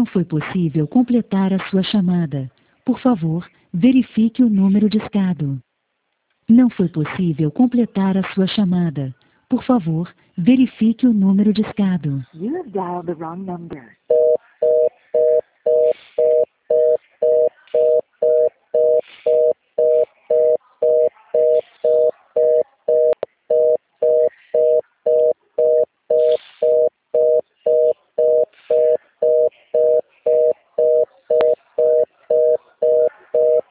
Não foi possível completar a sua chamada. Por favor, verifique o número discado. Não foi possível completar a sua chamada. Por favor, verifique o número discado. You have dialed the wrong number.